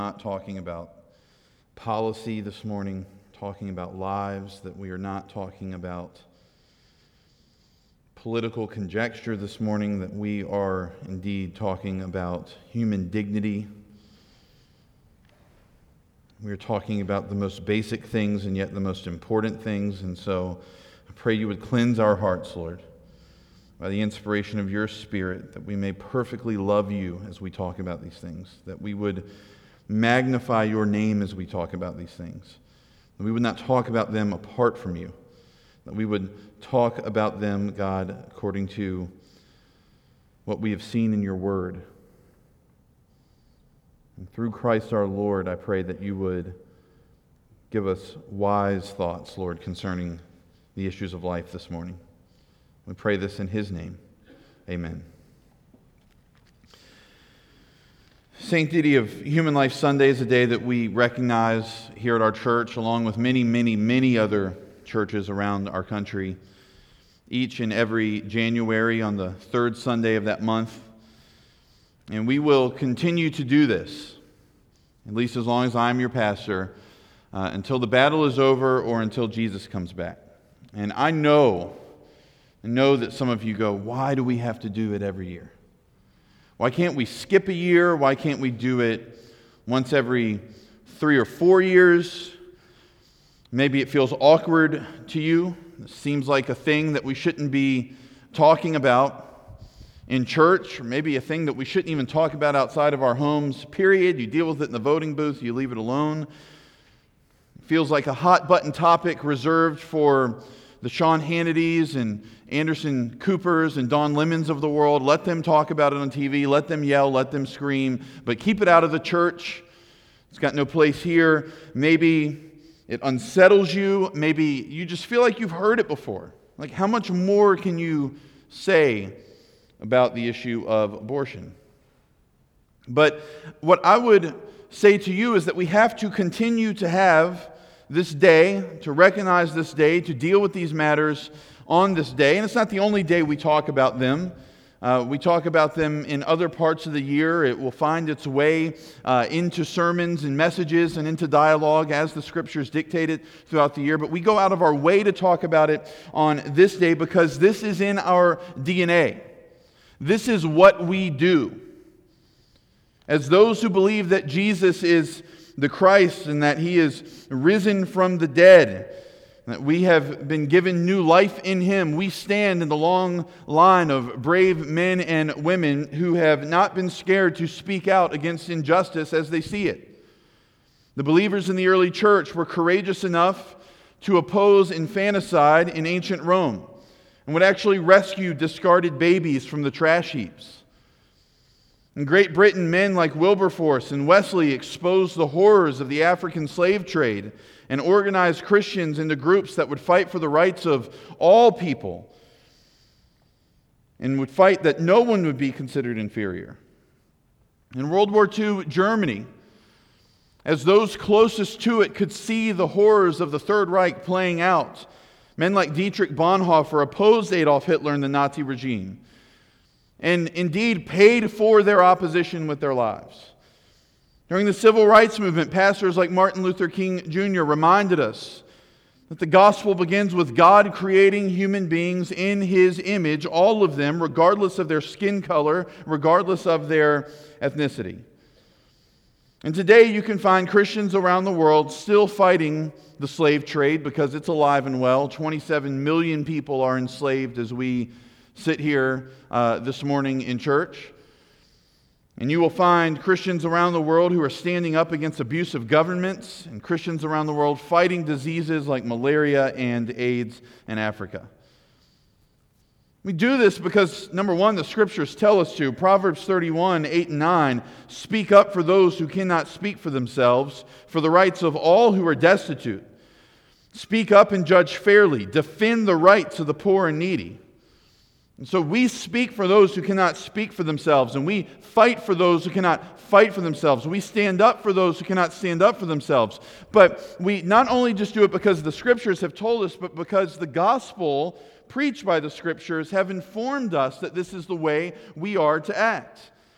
Not talking about policy this morning, talking about lives, that we are not talking about political conjecture this morning, that we are indeed talking about human dignity. We are talking about the most basic things and yet the most important things, and so I pray you would cleanse our hearts, Lord, by the inspiration of your Spirit, that we may perfectly love you as we talk about these things, that we would magnify your name as we talk about these things, that we would not talk about them apart from you, that we would talk about them, God, according to what we have seen in your word. And through Christ our Lord, I pray that you would give us wise thoughts, Lord, concerning the issues of life this morning. We pray this in his name. Amen. Sanctity of Human Life Sunday is a day that we recognize here at our church, along with many other churches around our country, each and every January on the third Sunday of that month. And we will continue to do this, at least as long as I'm your pastor, until the battle is over or until Jesus comes back. And I know that some of you go, why do we have to do it every year? Why can't we skip a year? Why can't we do it once every 3 or 4 years? Maybe it feels awkward to you. It seems like a thing that we shouldn't be talking about in church, or maybe a thing that we shouldn't even talk about outside of our homes, period. You deal with it in the voting booth, you leave it alone. It feels like a hot button topic reserved for the Sean Hannitys and Anderson Coopers and Don Lemons of the world. Let them talk about it on TV. Let them yell. Let them scream. But keep it out of the church. It's got no place here. Maybe it unsettles you. Maybe you just feel like you've heard it before. Like, how much more can you say about the issue of abortion? But what I would say to you is that we have to continue to have this day, to recognize this day, to deal with these matters on this day. And it's not the only day we talk about them. We talk about them in other parts of the year. It will find its way into sermons and messages and into dialogue as the Scriptures dictate it throughout the year. But we go out of our way to talk about it on this day because this is in our DNA. This is what we do. As those who believe that Jesus is the Christ and that He is risen from the dead, that we have been given new life in Him, we stand in the long line of brave men and women who have not been scared to speak out against injustice as they see it. The believers in the early church were courageous enough to oppose infanticide in ancient Rome and would actually rescue discarded babies from the trash heaps. In Great Britain, men like Wilberforce and Wesley exposed the horrors of the African slave trade and organized Christians into groups that would fight for the rights of all people and would fight that no one would be considered inferior. In World War II, Germany, as those closest to it could see the horrors of the Third Reich playing out, men like Dietrich Bonhoeffer opposed Adolf Hitler and the Nazi regime, and indeed paid for their opposition with their lives. During the Civil Rights Movement, pastors like Martin Luther King Jr. reminded us that the gospel begins with God creating human beings in His image, all of them, regardless of their skin color, regardless of their ethnicity. And today you can find Christians around the world still fighting the slave trade because it's alive and well. 27 million people are enslaved as we sit here this morning in church. And you will find Christians around the world who are standing up against abusive governments and Christians around the world fighting diseases like malaria and AIDS in Africa. We do this because, number one, the Scriptures tell us to. Proverbs 31, 8 and 9, speak up for those who cannot speak for themselves, for the rights of all who are destitute. Speak up and judge fairly. Defend the rights of the poor and needy. And so we speak for those who cannot speak for themselves, and we fight for those who cannot fight for themselves. We stand up for those who cannot stand up for themselves. But we not only just do it because the Scriptures have told us, but because the gospel preached by the Scriptures have informed us that this is the way we are to act.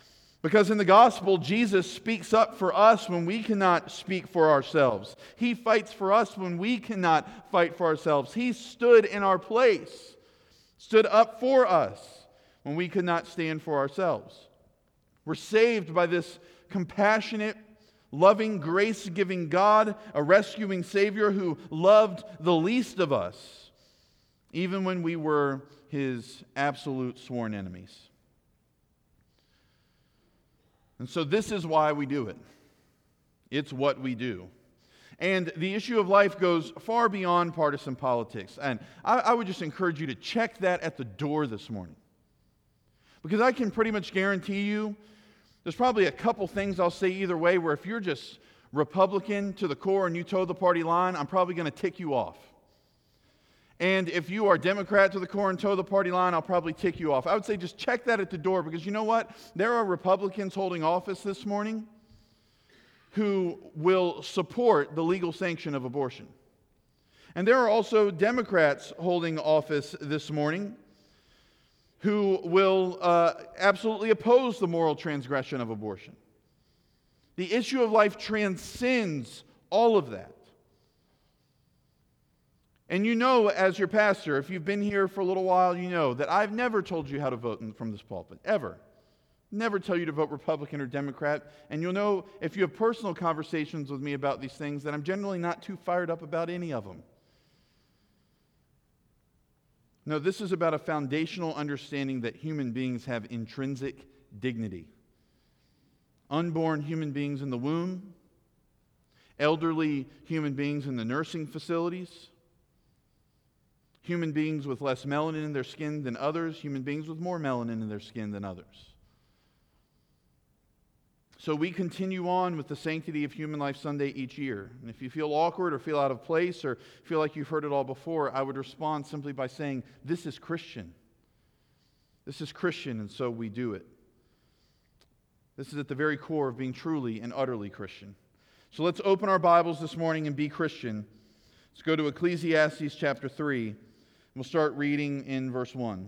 Because in the gospel, Jesus speaks up for us when we cannot speak for ourselves. He fights for us when we cannot fight for ourselves. He stood in our place, stood up for us when we could not stand for ourselves. We're saved by this compassionate, loving, grace-giving God, a rescuing Savior who loved the least of us, even when we were His absolute sworn enemies. And so this is why we do it. It's what we do. And the issue of life goes far beyond partisan politics. And I would just encourage you to check that at the door this morning. Because I can pretty much guarantee you, there's probably a couple things I'll say either way where if you're just Republican to the core and you toe the party line, I'm probably going to tick you off. And if you are Democrat to the core and toe the party line, I'll probably tick you off. I would say just check that at the door, because you know what? There are Republicans holding office this morning who will support the legal sanction of abortion. And there are also Democrats holding office this morning who will absolutely oppose the moral transgression of abortion. The issue of life transcends all of that. And you know, as your pastor, if you've been here for a little while, you know that I've never told you how to vote from this pulpit, ever. Never tell you to vote Republican or Democrat. And you'll know, if you have personal conversations with me about these things, that I'm generally not too fired up about any of them. No, this is about a foundational understanding that human beings have intrinsic dignity. Unborn human beings in the womb, elderly human beings in the nursing facilities, human beings with less melanin in their skin than others, human beings with more melanin in their skin than others. So we continue on with the Sanctity of Human Life Sunday each year. And if you feel awkward or feel out of place or feel like you've heard it all before, I would respond simply by saying, this is Christian. This is Christian, and so we do it. This is at the very core of being truly and utterly Christian. So let's open our Bibles this morning and be Christian. Let's go to Ecclesiastes chapter 3. We'll start reading in verse 1.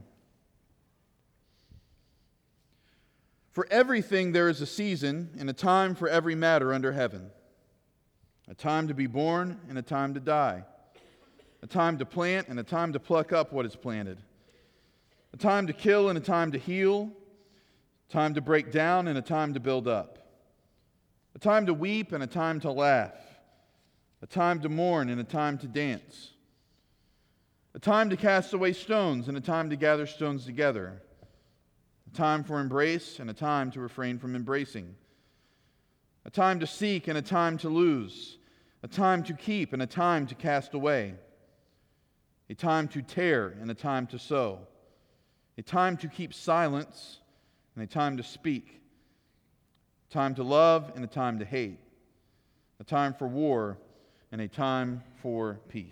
For everything there is a season and a time for every matter under heaven. A time to be born and a time to die. A time to plant and a time to pluck up what is planted. A time to kill and a time to heal. A time to break down and a time to build up. A time to weep and a time to laugh. A time to mourn and a time to dance. A time to cast away stones and a time to gather stones together. A time for embrace and a time to refrain from embracing. A time to seek and a time to lose. A time to keep and a time to cast away. A time to tear and a time to sow. A time to keep silence and a time to speak. A time to love and a time to hate. A time for war and a time for peace.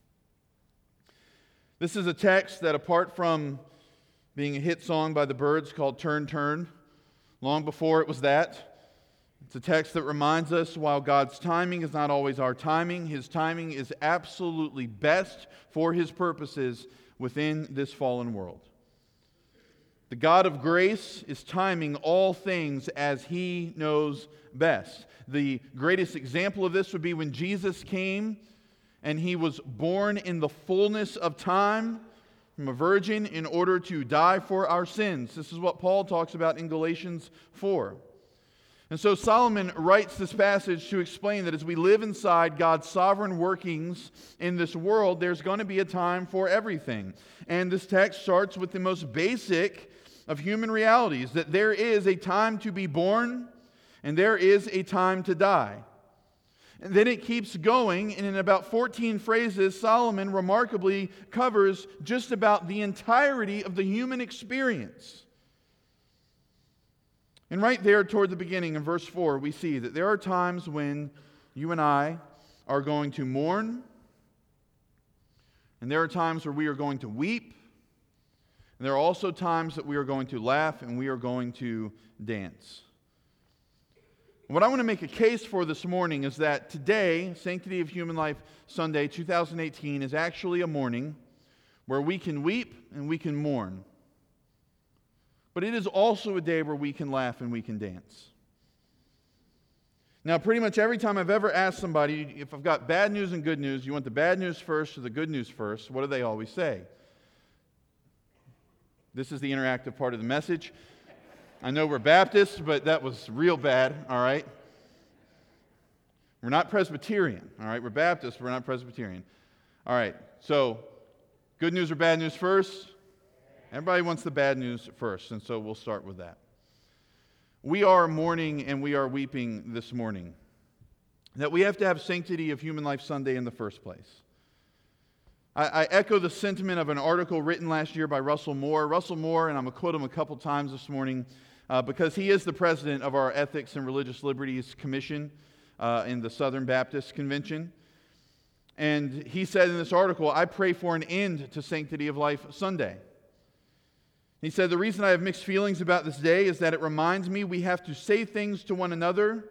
This is a text that, apart from being a hit song by the Byrds called Turn, Turn, long before it was that, it's a text that reminds us, while God's timing is not always our timing, His timing is absolutely best for His purposes within this fallen world. The God of grace is timing all things as He knows best. The greatest example of this would be when Jesus came and He was born in the fullness of time from a virgin in order to die for our sins. This is what Paul talks about in Galatians 4. And so Solomon writes this passage to explain that as we live inside God's sovereign workings in this world, there's going to be a time for everything. And this text starts with the most basic of human realities, that there is a time to be born and there is a time to die. And then it keeps going, and in about 14 phrases, Solomon remarkably covers just about the entirety of the human experience. And right there toward the beginning in verse 4, we see that there are times when you and I are going to mourn, and there are times where we are going to weep, and there are also times that we are going to laugh and we are going to dance. What I want to make a case for this morning is that today, Sanctity of Human Life Sunday 2018, is actually a morning where we can weep and we can mourn. but it is also a day where we can laugh and we can dance. Now, pretty much every time I've ever asked somebody, if I've got bad news and good news, you want the bad news first or the good news first, what do they always say? This is the interactive part of the message. I know we're Baptists, but that was real bad, all right? We're not Presbyterian, all right? We're Baptists, but we're not Presbyterian. All right, so good news or bad news first? Everybody wants the bad news first, and so we'll start with that. We are mourning and we are weeping this morning that we have to have Sanctity of Human Life Sunday in the first place. I echo the sentiment of an article written last year by Russell Moore. Russell Moore, and I'm going to quote him a couple times this morning, because he is the president of our Ethics and Religious Liberties Commission in the Southern Baptist Convention. And he said in this article, "I pray for an end to Sanctity of Life Sunday." He said, "The reason I have mixed feelings about this day is that it reminds me we have to say things to one another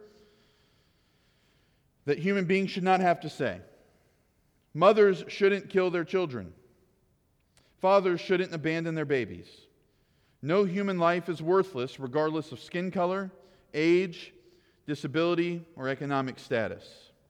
that human beings should not have to say. Mothers shouldn't kill their children. Fathers shouldn't abandon their babies. No human life is worthless regardless of skin color, age, disability, or economic status."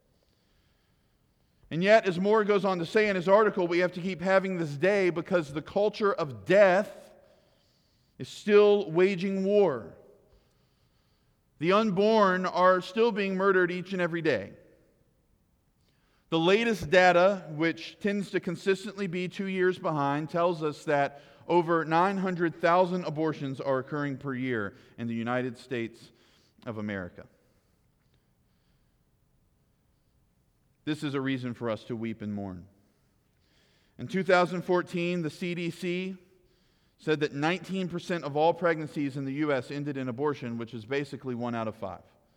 And yet, as Moore goes on to say in his article, we have to keep having this day because the culture of death is still waging war. The unborn are still being murdered each and every day. The latest data, which tends to consistently be 2 years behind, tells us that over 900,000 abortions are occurring per year in the United States of America. This is a reason for us to weep and mourn. In 2014, the CDC said that 19% of all pregnancies in the U.S. ended in abortion, which is basically 1 out of 5.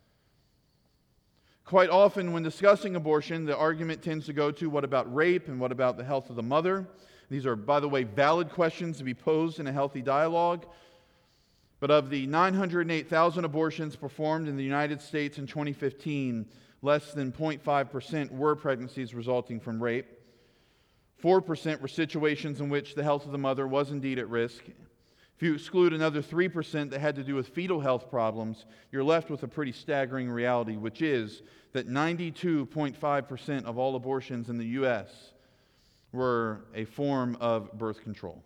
Quite often when discussing abortion, the argument tends to go to what about rape and what about the health of the mother. These are, by the way, valid questions to be posed in a healthy dialogue. But of the 908,000 abortions performed in the United States in 2015, less than 0.5% were pregnancies resulting from rape. 4% were situations in which the health of the mother was indeed at risk. If you exclude another 3% that had to do with fetal health problems, you're left with a pretty staggering reality, which is that 92.5% of all abortions in the U.S. were a form of birth control.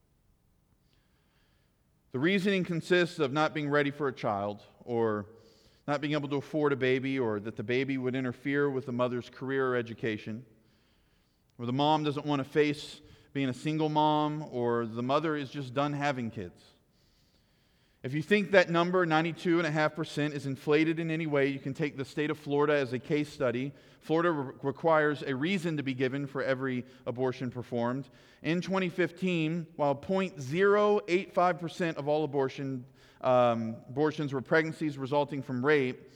The reasoning consists of not being ready for a child, or not being able to afford a baby, or that the baby would interfere with the mother's career or education, or the mom doesn't want to face being a single mom, or the mother is just done having kids. If you think that number, 92.5%, is inflated in any way, you can take the state of Florida as a case study. Florida requires a reason to be given for every abortion performed. In 2015, while 0.085% of all abortions were pregnancies resulting from rape,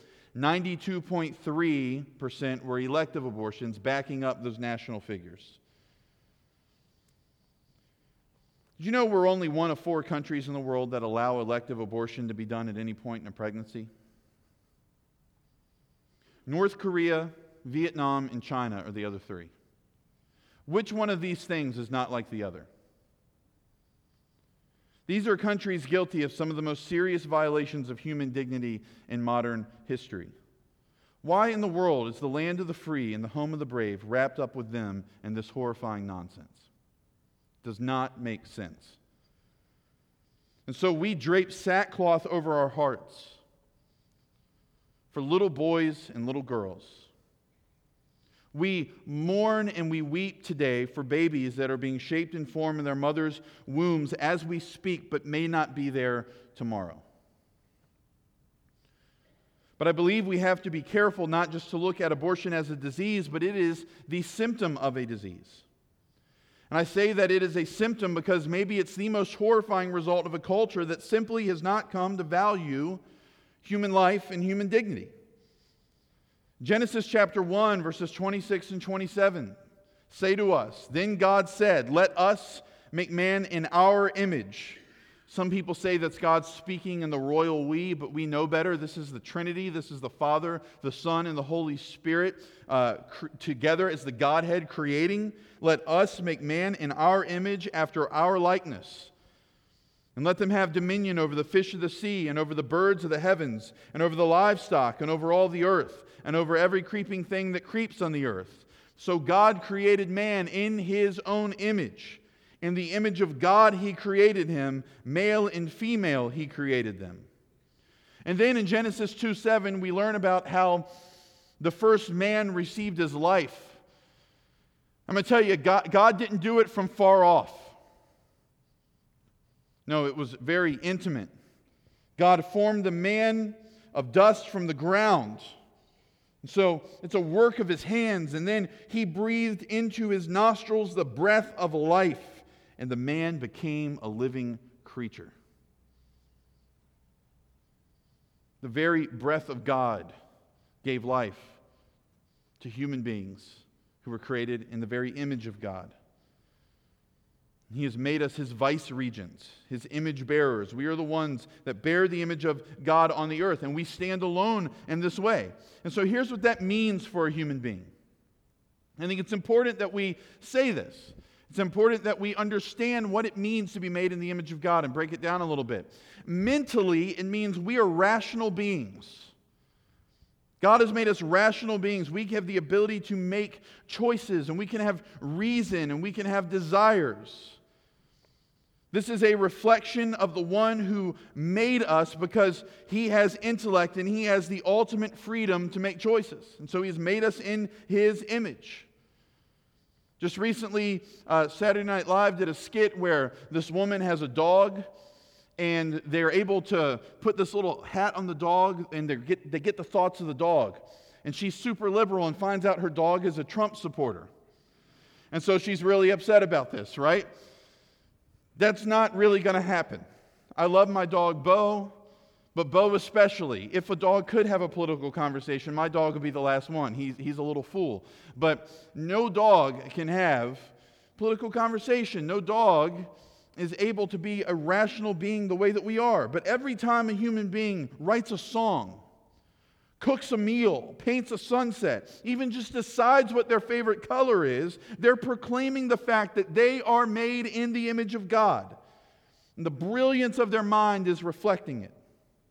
92.3% were elective abortions, backing up those national figures. Did you know we're only one of 4 countries in the world that allow elective abortion to be done at any point in a pregnancy? North Korea, Vietnam, and China are the other 3. Which one of these things is not like the other? These are countries guilty of some of the most serious violations of human dignity in modern history. Why in the world is the land of the free and the home of the brave wrapped up with them in this horrifying nonsense? Does not make sense. And so we drape sackcloth over our hearts for little boys and little girls. We mourn and we weep today for babies that are being shaped and formed in their mother's wombs as we speak, but may not be there tomorrow. But I believe we have to be careful not just to look at abortion as a disease, but it is the symptom of a disease. And I say that it is a symptom because maybe it's the most horrifying result of a culture that simply has not come to value human life and human dignity. Genesis chapter 1, verses 26 and 27 say to us, "Then God said, 'Let us make man in our image.'" Some people say that's God speaking in the royal we, but we know better. This is the Trinity. This is the Father, the Son, and the Holy Spirit together as the Godhead creating. "Let us make man in our image after our likeness." And let them have dominion over the fish of the sea, and over the birds of the heavens, and over the livestock, and over all the earth, and over every creeping thing that creeps on the earth. So God created man in His own image. In the image of God He created him, male and female He created them. And then in Genesis 2:7, we learn about how the first man received his life. I'm going to tell you, God didn't do it from far off. No, it was very intimate. God formed the man of dust from the ground. So it's a work of His hands. And then He breathed into his nostrils the breath of life, and the man became a living creature. The very breath of God gave life to human beings who were created in the very image of God. He has made us His vice-regents, His image bearers. We are the ones that bear the image of God on the earth, and we stand alone in this way. And so here's what that means for a human being. I think it's important that we say this. It's important that we understand what it means to be made in the image of God and break it down a little bit. Mentally, it means we are rational beings. God has made us rational beings. We have the ability to make choices, and we can have reason, and we can have desires. This is a reflection of the one who made us, because He has intellect and He has the ultimate freedom to make choices. And so He has made us in His image. Just recently, Saturday Night Live did a skit where this woman has a dog, and they're able to put this little hat on the dog, and they get the thoughts of the dog. And she's super liberal and finds out her dog is a Trump supporter. And so she's really upset about this, right? That's not really going to happen. I love my dog, Bo, but Bo especially. If a dog could have a political conversation, my dog would be the last one. He's a little fool. But no dog can have political conversation. No dog is able to be a rational being the way that we are. But every time a human being writes a song, cooks a meal, paints a sunset, even just decides what their favorite color is, they're proclaiming the fact that they are made in the image of God. And the brilliance of their mind is reflecting it.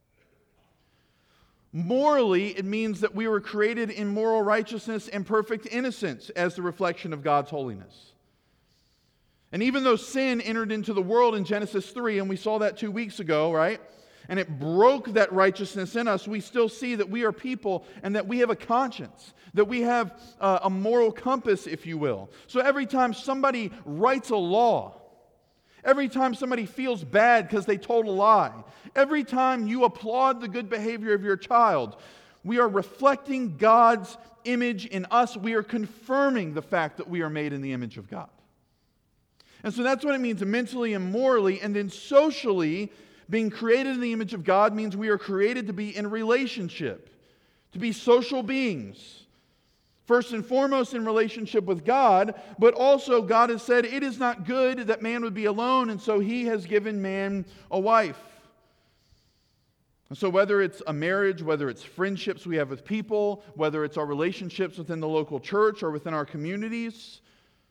Morally, it means that we were created in moral righteousness and perfect innocence as the reflection of God's holiness. And even though sin entered into the world in Genesis 3, and we saw that 2 weeks ago, right? And it broke that righteousness in us, we still see that we are people and that we have a conscience, that we have a moral compass, if you will. So every time somebody writes a law, every time somebody feels bad because they told a lie, every time you applaud the good behavior of your child, we are reflecting God's image in us. We are confirming the fact that we are made in the image of God. And so that's what it means mentally and morally. And then socially, being created in the image of God means we are created to be in relationship, to be social beings. First and foremost in relationship with God, but also God has said it is not good that man would be alone, and so He has given man a wife. And so whether it's a marriage, whether it's friendships we have with people, whether it's our relationships within the local church or within our communities,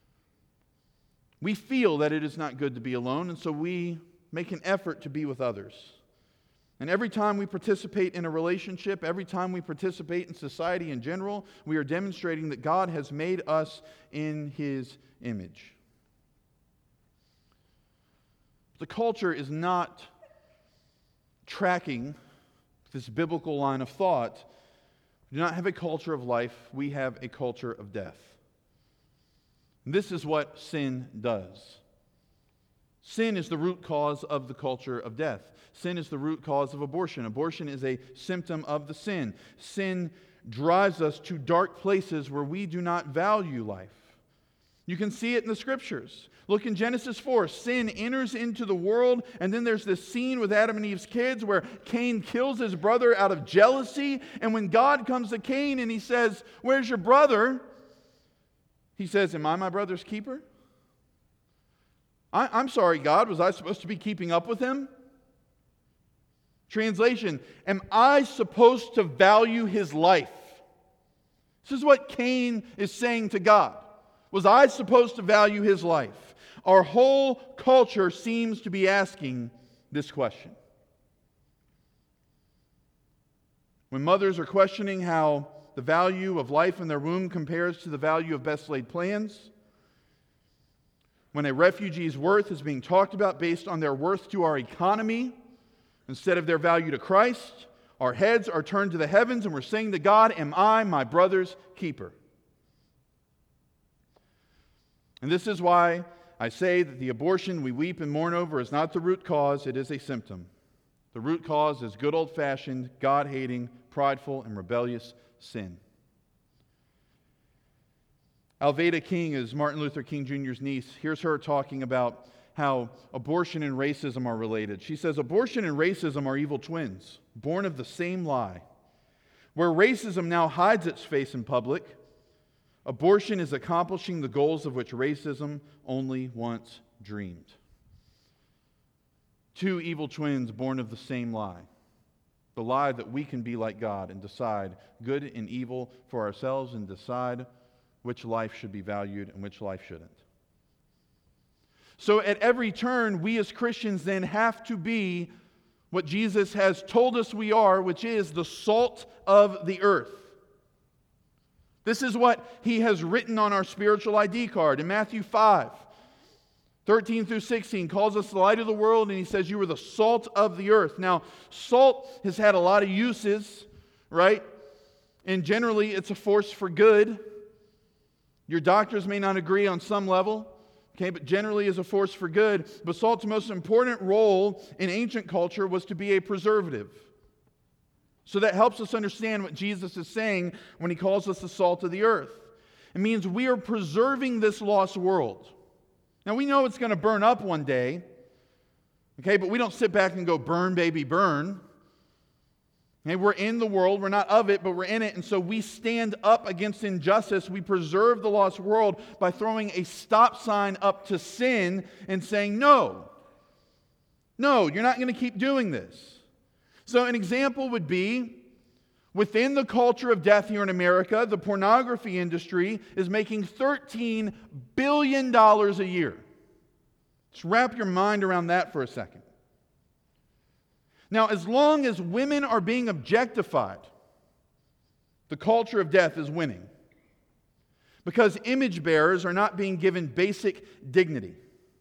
we feel that it is not good to be alone, and so we make an effort to be with others. And every time we participate in a relationship, every time we participate in society in general, we are demonstrating that God has made us in His image. The culture is not tracking this biblical line of thought. We do not have a culture of life, we have a culture of death. This is what sin does. Sin is the root cause of the culture of death. Sin is the root cause of abortion. Abortion is a symptom of the sin. Sin drives us to dark places where we do not value life. You can see it in the Scriptures. Look in Genesis 4. Sin enters into the world, and then there's this scene with Adam and Eve's kids where Cain kills his brother out of jealousy. And when God comes to Cain and he says, "Where's your brother?" He says, "Am I my brother's keeper?" I'm sorry, God, was I supposed to be keeping up with him? Translation, am I supposed to value his life? This is what Cain is saying to God. Was I supposed to value his life? Our whole culture seems to be asking this question. When mothers are questioning how the value of life in their womb compares to the value of best laid plans, when a refugee's worth is being talked about based on their worth to our economy instead of their value to Christ, our heads are turned to the heavens and we're saying to God, "Am I my brother's keeper?" And this is why I say that the abortion we weep and mourn over is not the root cause, it is a symptom. The root cause is good old-fashioned, God-hating, prideful, and rebellious sin. Alveda King is Martin Luther King Jr.'s niece. Here's her talking about how abortion and racism are related. She says, "Abortion and racism are evil twins, born of the same lie. Where racism now hides its face in public, abortion is accomplishing the goals of which racism only once dreamed." Two evil twins born of the same lie. The lie that we can be like God and decide good and evil for ourselves and decide which life should be valued and which life shouldn't. So at every turn, we as Christians then have to be what Jesus has told us we are, which is the salt of the earth. This is what He has written on our spiritual ID card in Matthew 5:13 through 16 calls us the light of the world, and He says you are the salt of the earth. Now, salt has had a lot of uses, right? And generally, it's a force for good. Your doctors may not agree on some level, okay, but generally is a force for good. But salt's most important role in ancient culture was to be a preservative. So that helps us understand what Jesus is saying when He calls us the salt of the earth. It means we are preserving this lost world. Now, we know it's going to burn up one day, okay, but we don't sit back and go, "Burn, baby, burn." Okay, we're in the world, we're not of it, but we're in it, and so we stand up against injustice. We preserve the lost world by throwing a stop sign up to sin and saying, no, you're not going to keep doing this. So an example would be, within the culture of death here in America, the pornography industry is making $13 billion a year. Just wrap your mind around that for a second. Now, as long as women are being objectified, the culture of death is winning. Because image bearers are not being given basic dignity.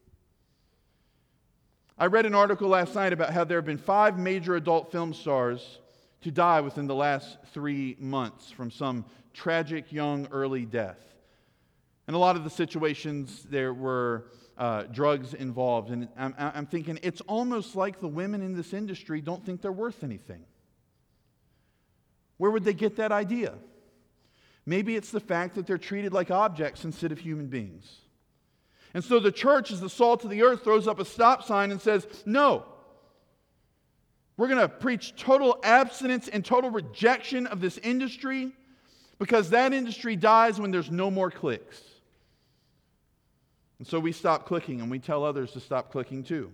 I read an article last night about how there have been 5 major adult film stars to die within the last 3 months from some tragic young early death. And a lot of the situations there were drugs involved. And I'm thinking it's almost like the women in this industry don't think they're worth anything. Where would they get that idea? Maybe it's the fact that they're treated like objects instead of human beings. And so the church, as the salt of the earth, throws up a stop sign and says, no. We're going to preach total abstinence and total rejection of this industry because that industry dies when there's no more clicks. And so we stop clicking and we tell others to stop clicking too.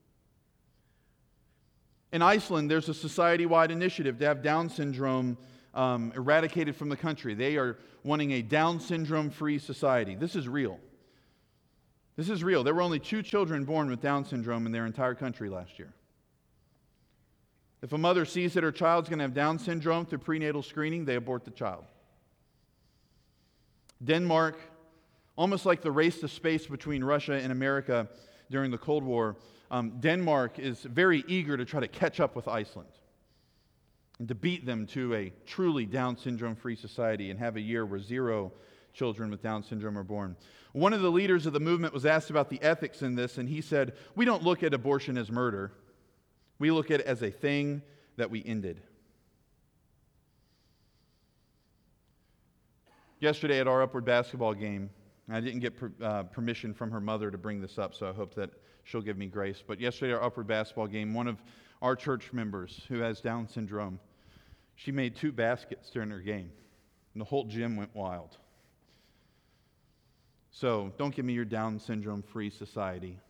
In Iceland, there's a society-wide initiative to have Down syndrome eradicated from the country. They are wanting a Down syndrome-free society. This is real. This is real. There were only 2 children born with Down syndrome in their entire country last year. If a mother sees that her child's going to have Down syndrome through prenatal screening, they abort the child. Denmark, almost like the race to space between Russia and America during the Cold War, Denmark is very eager to try to catch up with Iceland and to beat them to a truly Down syndrome-free society and have a year where 0 children with Down syndrome are born. One of the leaders of the movement was asked about the ethics in this, and he said, "We don't look at abortion as murder. We look at it as a thing that we ended." Yesterday at our Upward basketball game, I didn't get permission from her mother to bring this up, so I hope that she'll give me grace. But yesterday at our Upward basketball game, one of our church members who has Down syndrome, she made 2 baskets during her game, and the whole gym went wild. So don't give me your Down syndrome-free society.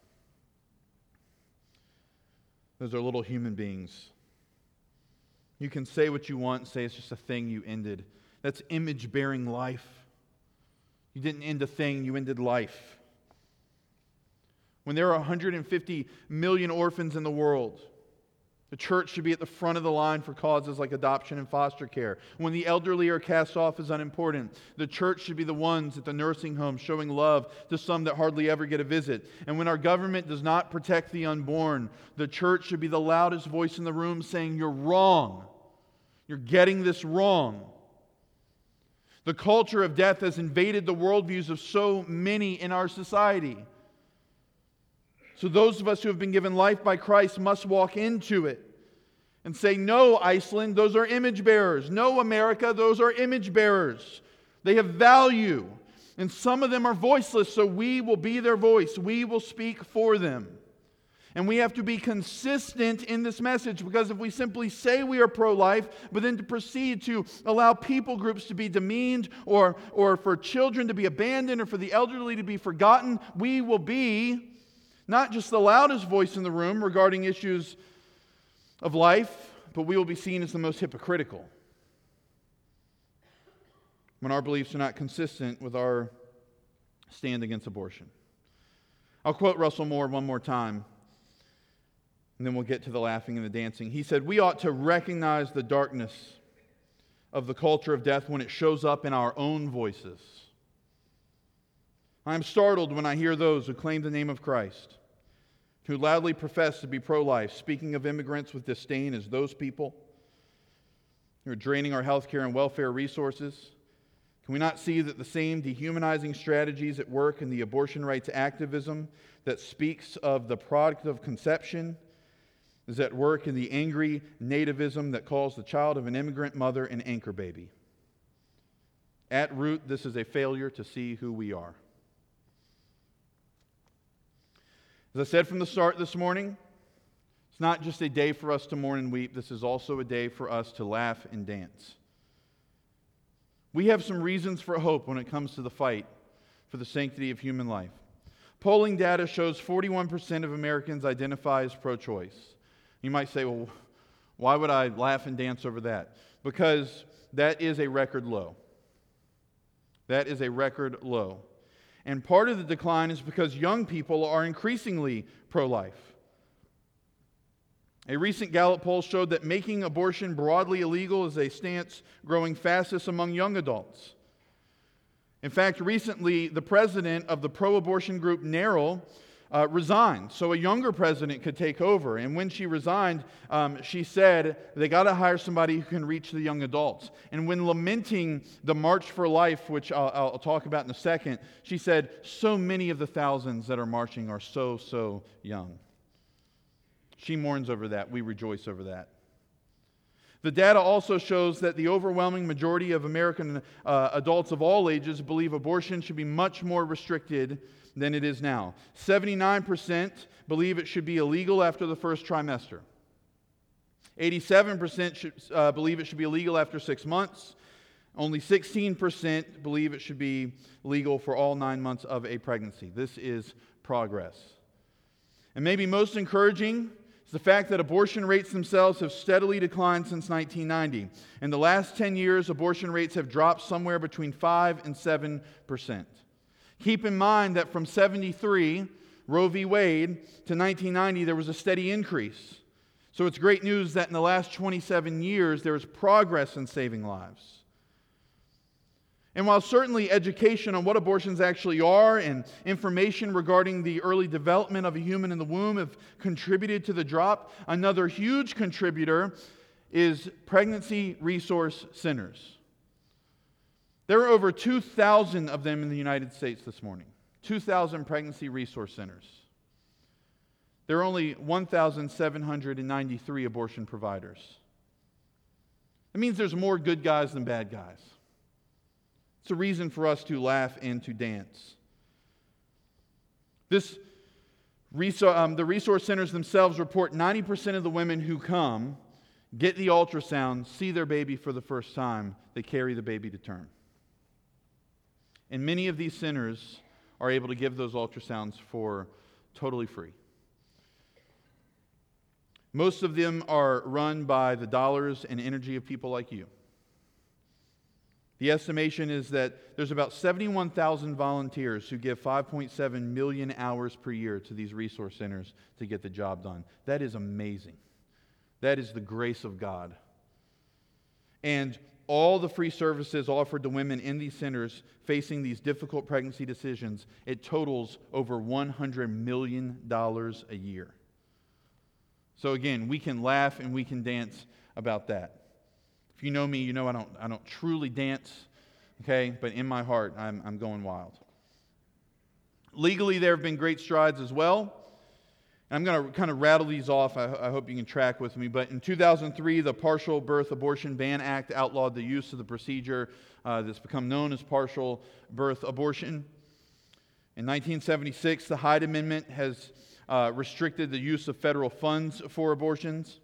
Those are little human beings. You can say what you want, say it's just a thing you ended. That's image-bearing life. You didn't end a thing, you ended life. When there are 150 million orphans in the world, the church should be at the front of the line for causes like adoption and foster care. When the elderly are cast off as unimportant, the church should be the ones at the nursing home showing love to some that hardly ever get a visit. And when our government does not protect the unborn, the church should be the loudest voice in the room saying, "You're wrong. You're getting this wrong." The culture of death has invaded the worldviews of so many in our society. So those of us who have been given life by Christ must walk into it and say, "No, Iceland, those are image bearers. No, America, those are image bearers. They have value. And some of them are voiceless, so we will be their voice. We will speak for them." And we have to be consistent in this message, because if we simply say we are pro-life, but then to proceed to allow people groups to be demeaned, or for children to be abandoned, or for the elderly to be forgotten, we will be not just the loudest voice in the room regarding issues of life, but we will be seen as the most hypocritical when our beliefs are not consistent with our stand against abortion. I'll quote Russell Moore one more time, and then we'll get to the laughing and the dancing. He said, "We ought to recognize the darkness of the culture of death when it shows up in our own voices. I am startled when I hear those who claim the name of Christ, who loudly profess to be pro-life, speaking of immigrants with disdain as those people who are draining our healthcare and welfare resources. Can we not see that the same dehumanizing strategies at work in the abortion rights activism that speaks of the product of conception is at work in the angry nativism that calls the child of an immigrant mother an anchor baby? At root, this is a failure to see who we are." As I said from the start this morning, it's not just a day for us to mourn and weep. This is also a day for us to laugh and dance. We have some reasons for hope when it comes to the fight for the sanctity of human life. Polling data shows 41% of Americans identify as pro-choice. You might say, "Well, why would I laugh and dance over that?" Because that is a record low. That is a record low. And part of the decline is because young people are increasingly pro-life. A recent Gallup poll showed that making abortion broadly illegal is a stance growing fastest among young adults. In fact, recently, the president of the pro-abortion group NARAL resigned so a younger president could take over. And when she resigned, she said they got to hire somebody who can reach the young adults. And when lamenting the March for Life, which I'll talk about in a second, she said, "So many of the thousands that are marching are so young." She mourns over that. We rejoice over that. The data also shows that the overwhelming majority of American adults of all ages believe abortion should be much more restricted than it is now. 79% believe it should be illegal after the first trimester. 87% believe it should be illegal after 6 months. Only 16% believe it should be legal for all 9 months of a pregnancy. This is progress. And maybe most encouraging is the fact that abortion rates themselves have steadily declined since 1990. In the last 10 years, abortion rates have dropped somewhere between 5 and 7%. Keep in mind that from 73, Roe v. Wade, to 1990, there was a steady increase. So it's great news that in the last 27 years, there is progress in saving lives. And while certainly education on what abortions actually are and information regarding the early development of a human in the womb have contributed to the drop, another huge contributor is pregnancy resource centers. There are over 2,000 of them in the United States this morning. 2,000 pregnancy resource centers. There are only 1,793 abortion providers. That means there's more good guys than bad guys. It's a reason for us to laugh and to dance. The resource centers themselves report 90% of the women who come get the ultrasound, see their baby for the first time, they carry the baby to term. And many of these centers are able to give those ultrasounds for totally free. Most of them are run by the dollars and energy of people like you. The estimation is that there's about 71,000 volunteers who give 5.7 million hours per year to these resource centers to get the job done. That is amazing. That is the grace of God. And all the free services offered to women in these centers facing these difficult pregnancy decisions, it totals over $100 million a year. So again, we can laugh and we can dance about that. If you know me, you know I don't truly dance, okay? But in my heart, I'm going wild. Legally, there have been great strides as well. I'm going to kind of rattle these off. I hope you can track with me. But in 2003, the Partial Birth Abortion Ban Act outlawed the use of the procedure that's become known as partial birth abortion. In 1976, the Hyde Amendment has restricted the use of federal funds for abortions.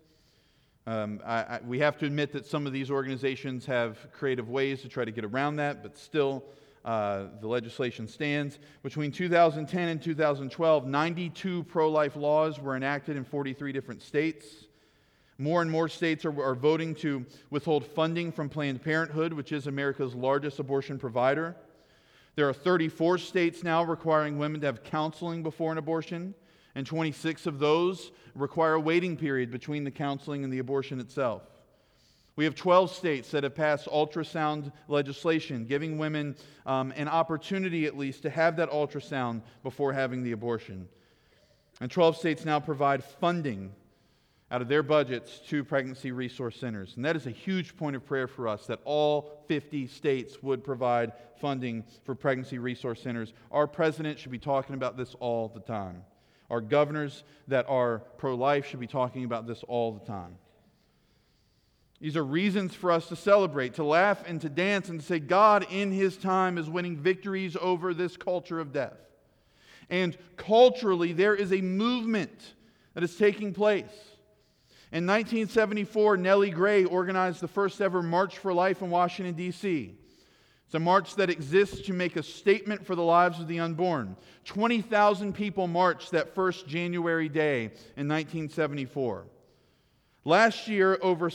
We have to admit that some of these organizations have creative ways to try to get around that, but still the legislation stands. Between 2010 and 2012, 92 pro-life laws were enacted in 43 different states. More and more states are voting to withhold funding from Planned Parenthood, which is America's largest abortion provider. There are 34 states now requiring women to have counseling before an abortion, and 26 of those require a waiting period between the counseling and the abortion itself. We have 12 states that have passed ultrasound legislation, giving women an opportunity at least to have that ultrasound before having the abortion. And 12 states now provide funding out of their budgets to pregnancy resource centers. And that is a huge point of prayer for us, that all 50 states would provide funding for pregnancy resource centers. Our president should be talking about this all the time. Our governors that are pro-life should be talking about this all the time. These are reasons for us to celebrate, to laugh and to dance and to say God in His time is winning victories over this culture of death. And culturally, there is a movement that is taking place. In 1974, Nellie Gray organized the first ever March for Life in Washington, D.C. It's a march that exists to make a statement for the lives of the unborn. 20,000 people marched that first January day in 1974. Last year, over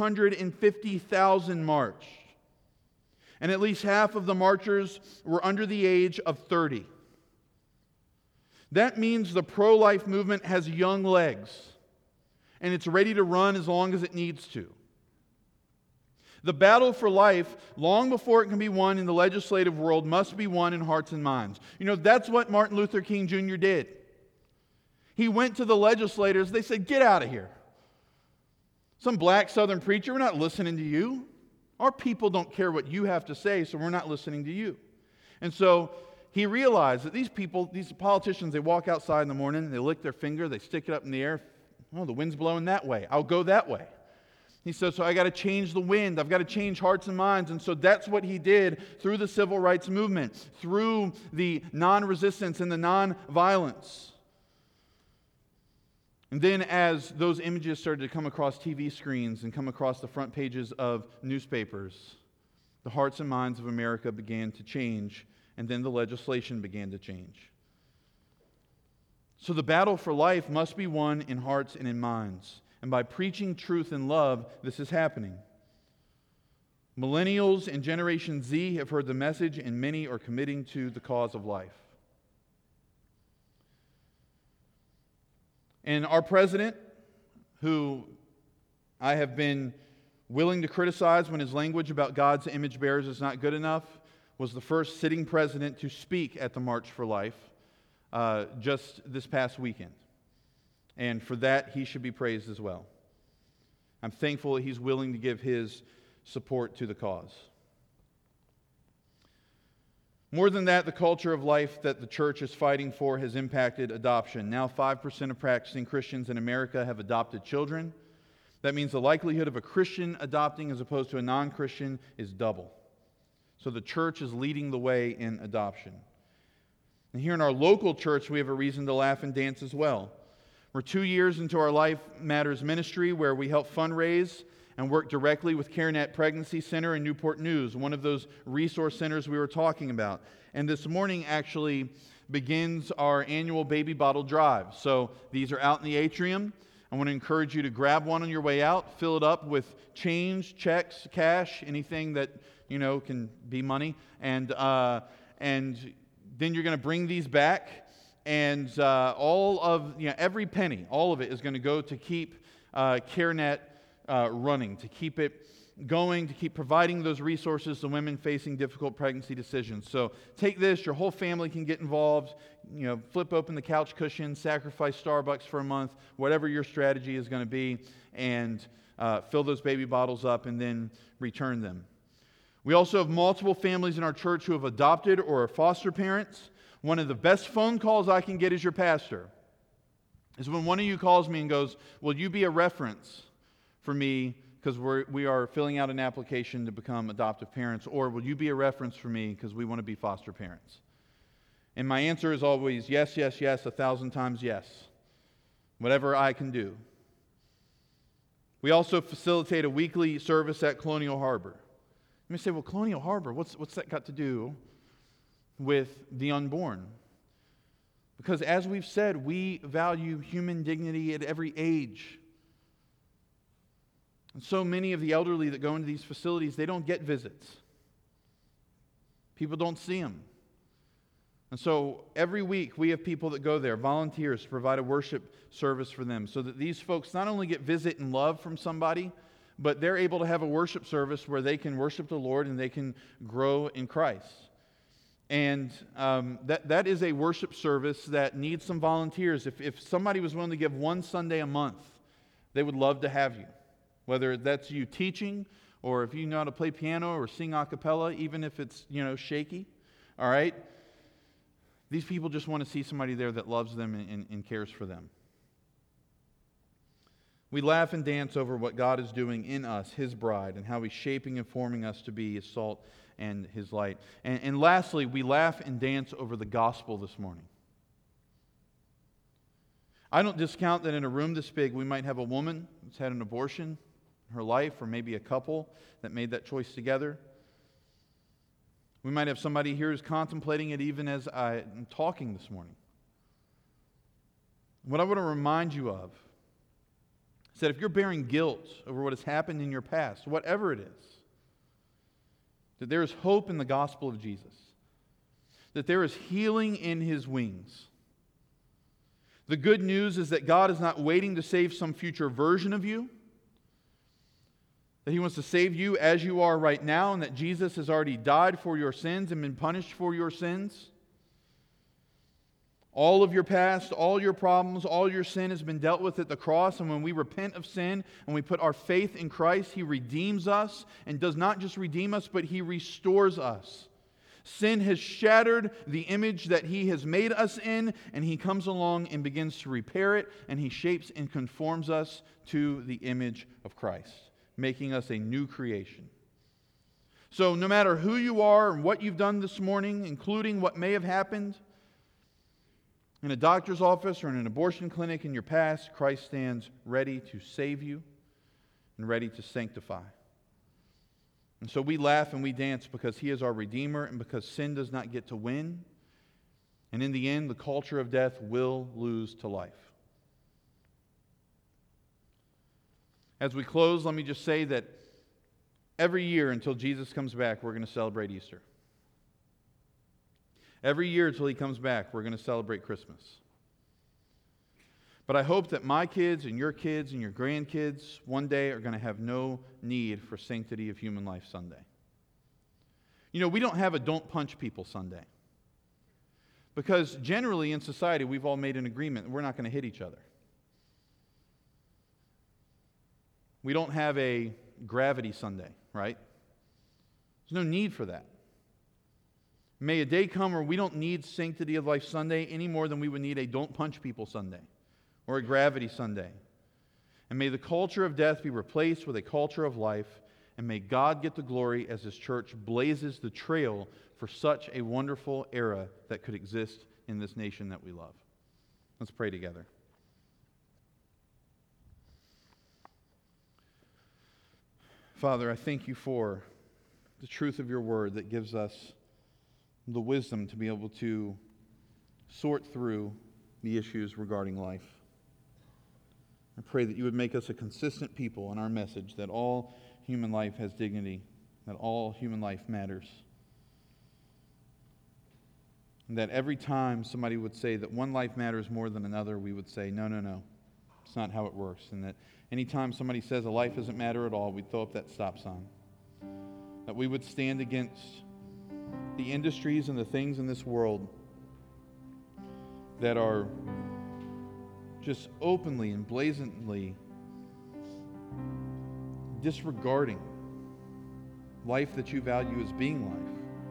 650,000 marched. And at least half of the marchers were under the age of 30. That means the pro-life movement has young legs, and it's ready to run as long as it needs to. The battle for life, long before it can be won in the legislative world, must be won in hearts and minds. You know, that's what Martin Luther King Jr. did. He went to the legislators, they said, "Get out of here. Some black Southern preacher, we're not listening to you. Our people don't care what you have to say, so we're not listening to you." And so he realized that these people, these politicians, they walk outside in the morning, they lick their finger, they stick it up in the air. Oh, the wind's blowing that way. I'll go that way. He said, so I got to change the wind. I've got to change hearts and minds. And so that's what he did through the civil rights movement, through the non-resistance and the non-violence. And then as those images started to come across TV screens and come across the front pages of newspapers, the hearts and minds of America began to change, and then the legislation began to change. So the battle for life must be won in hearts and in minds. And by preaching truth and love, this is happening. Millennials and Generation Z have heard the message, and many are committing to the cause of life. And our president, who I have been willing to criticize when his language about God's image bearers is not good enough, was the first sitting president to speak at the March for Life just this past weekend. And for that, he should be praised as well. I'm thankful that he's willing to give his support to the cause. More than that, the culture of life that the church is fighting for has impacted adoption. Now 5% of practicing Christians in America have adopted children. That means the likelihood of a Christian adopting as opposed to a non-Christian is double. So the church is leading the way in adoption. And here in our local church, we have a reason to laugh and dance as well. We're 2 years into our Life Matters ministry, where we help fundraise and work directly with CareNet Pregnancy Center in Newport News, one of those resource centers we were talking about. And this morning actually begins our annual baby bottle drive. So these are out in the atrium. I want to encourage you to grab one on your way out, fill it up with change, checks, cash, anything that, can be money. And then you're going to bring these back. And every penny, all of it is going to go to keep CareNet running, to keep it going, to keep providing those resources to women facing difficult pregnancy decisions. So take this, your whole family can get involved, flip open the couch cushion, sacrifice Starbucks for a month, whatever your strategy is going to be, and fill those baby bottles up and then return them. We also have multiple families in our church who have adopted or are foster parents. One of the best phone calls I can get as your pastor is when one of you calls me and goes, "Will you be a reference for me because we are filling out an application to become adoptive parents," or "Will you be a reference for me because we want to be foster parents?" And my answer is always yes, yes, yes, 1,000 times yes. Whatever I can do. We also facilitate a weekly service at Colonial Harbor. You may say, "Well, Colonial Harbor, what's that got to do with the unborn?" Because as we've said, we value human dignity at every age. And so many of the elderly that go into these facilities, they don't get visits. People don't see them. And so every week we have people that go there, volunteers, to provide a worship service for them so that these folks not only get visit and love from somebody, but they're able to have a worship service where they can worship the Lord and they can grow in Christ. And that is a worship service that needs some volunteers. If somebody was willing to give one Sunday a month, they would love to have you. Whether that's you teaching, or if you know how to play piano or sing a cappella, even if it's, shaky, all right? These people just want to see somebody there that loves them and cares for them. We laugh and dance over what God is doing in us, His bride, and how He's shaping and forming us to be His salt and His light. And lastly, we laugh and dance over the gospel this morning. I don't discount that in a room this big, we might have a woman who's had an abortion in her life, or maybe a couple that made that choice together. We might have somebody here who's contemplating it even as I am talking this morning. What I want to remind you of is that if you're bearing guilt over what has happened in your past, whatever it is, that there is hope in the gospel of Jesus, that there is healing in His wings. The good news is that God is not waiting to save some future version of you, that He wants to save you as you are right now, and that Jesus has already died for your sins and been punished for your sins. All of your past, all your problems, all your sin has been dealt with at the cross, and when we repent of sin and we put our faith in Christ, He redeems us, and does not just redeem us, but He restores us. Sin has shattered the image that He has made us in, and He comes along and begins to repair it, and He shapes and conforms us to the image of Christ, making us a new creation. So no matter who you are and what you've done this morning, including what may have happened in a doctor's office or in an abortion clinic in your past, Christ stands ready to save you and ready to sanctify. And so we laugh and we dance because He is our Redeemer and because sin does not get to win. And in the end, the culture of death will lose to life. As we close, let me just say that every year until Jesus comes back, we're going to celebrate Easter. Every year until He comes back, we're going to celebrate Christmas. But I hope that my kids and your grandkids one day are going to have no need for Sanctity of Human Life Sunday. We don't have a Don't Punch People Sunday. Because generally in society, we've all made an agreement that we're not going to hit each other. We don't have a Gravity Sunday, right? There's no need for that. May a day come where we don't need Sanctity of Life Sunday any more than we would need a Don't Punch People Sunday or a Gravity Sunday. And may the culture of death be replaced with a culture of life, and may God get the glory as His church blazes the trail for such a wonderful era that could exist in this nation that we love. Let's pray together. Father, I thank You for the truth of Your word that gives us the wisdom to be able to sort through the issues regarding life. I pray that you would make us a consistent people in our message, that all human life has dignity, that all human life matters. And that every time somebody would say that one life matters more than another, we would say, no, no, no. It's not how it works. And that anytime somebody says a life doesn't matter at all, we'd throw up that stop sign. That we would stand against the industries and the things in this world that are just openly and blatantly disregarding life that you value as being life.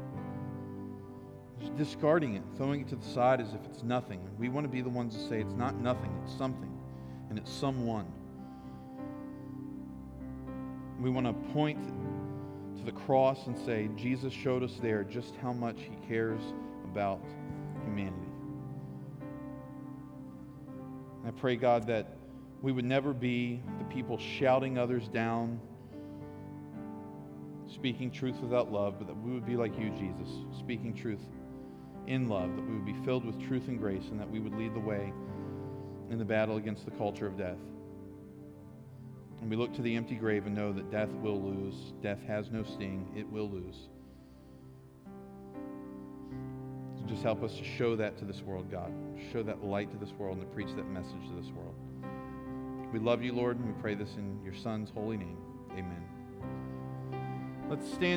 Just discarding it, throwing it to the side as if it's nothing. We want to be the ones to say it's not nothing, it's something, and it's someone. We want to point to the cross and say, Jesus showed us there just how much he cares about humanity. I pray, God, that we would never be the people shouting others down, speaking truth without love, but that we would be like you, Jesus, speaking truth in love, that we would be filled with truth and grace, and that we would lead the way in the battle against the culture of death. And we look to the empty grave and know that death will lose. Death has no sting. It will lose. So just help us to show that to this world, God. Show that light to this world and to preach that message to this world. We love you, Lord, and we pray this in your Son's holy name. Amen. Let's stand.